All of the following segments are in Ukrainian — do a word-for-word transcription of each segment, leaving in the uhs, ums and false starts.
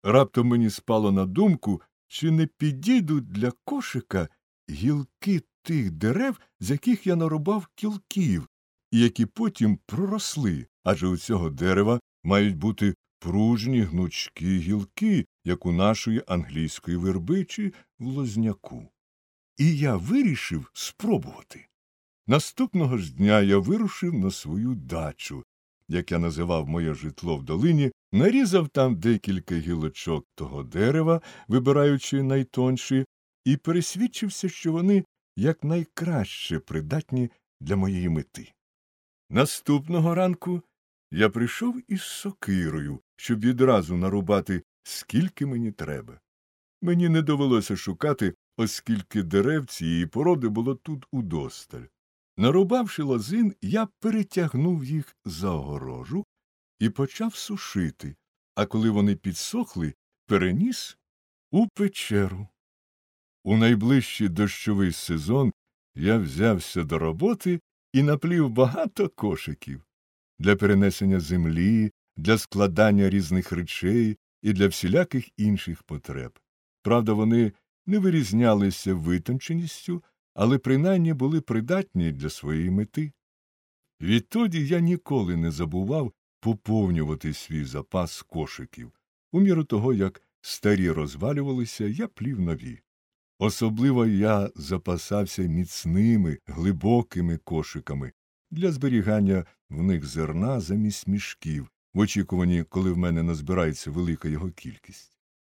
Раптом мені спало на думку, чи не підійдуть для кошика гілки тих дерев, з яких я нарубав кілків, і які потім проросли, адже у цього дерева мають бути пружні гнучкі гілки, як у нашої англійської верби чи в лозняку. І я вирішив спробувати. Наступного ж дня я вирушив на свою дачу, як я називав моє житло в долині, нарізав там декілька гілочок того дерева, вибираючи найтонші, і пересвідчився, що вони якнайкраще придатні для моєї мети. Наступного ранку я прийшов із сокирою, щоб відразу нарубати, скільки мені треба. Мені не довелося шукати, оскільки дерев цієї породи було тут удосталь. Нарубавши лозин, я перетягнув їх за огорожу і почав сушити, а коли вони підсохли, переніс у печеру. У найближчий дощовий сезон я взявся до роботи і наплів багато кошиків для перенесення землі, для складання різних речей і для всіляких інших потреб. Правда, вони не вирізнялися витонченістю, але принаймні були придатні для своєї мети. Відтоді я ніколи не забував поповнювати свій запас кошиків. У міру того, як старі розвалювалися, я плів нові. Особливо я запасався міцними, глибокими кошиками для зберігання в них зерна замість мішків, в очікуванні, коли в мене назбирається велика його кількість.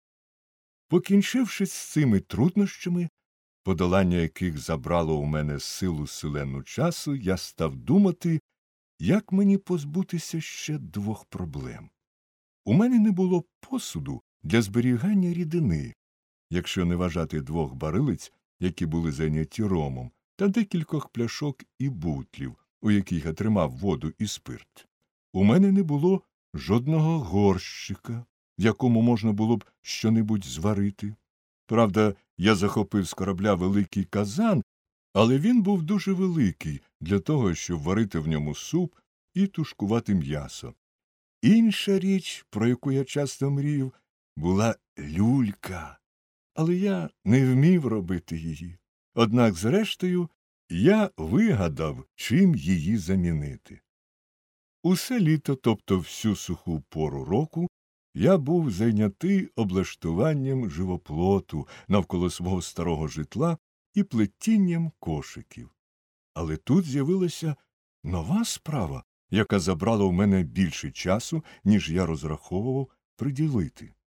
Покінчивши з цими труднощами, подолання яких забрало у мене силу селену часу, я став думати, як мені позбутися ще двох проблем. У мене не було посуду для зберігання рідини, якщо не вважати двох барилиць, які були зайняті ромом, та декількох пляшок і бутлів, у яких я тримав воду і спирт. У мене не було жодного горщика, в якому можна було б щонебудь зварити. Правда, я захопив з корабля великий казан, але він був дуже великий для того, щоб варити в ньому суп і тушкувати м'ясо. Інша річ, про яку я часто мріяв, була люлька, але я не вмів робити її. Однак, зрештою, я вигадав, чим її замінити. Усе літо, тобто всю суху пору року, я був зайнятий облаштуванням живоплоту навколо свого старого житла і плетінням кошиків. Але тут з'явилася нова справа, яка забрала у мене більше часу, ніж я розраховував приділити.